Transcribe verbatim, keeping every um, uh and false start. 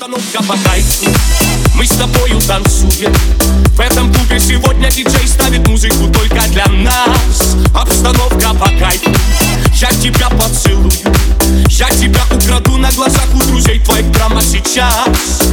Обстановка по кайфу, мы с тобою танцуем. В этом клубе сегодня диджей ставит музыку только для нас. Обстановка по кайфу, я тебя поцелую, я тебя украду на глазах у друзей твоих прямо сейчас.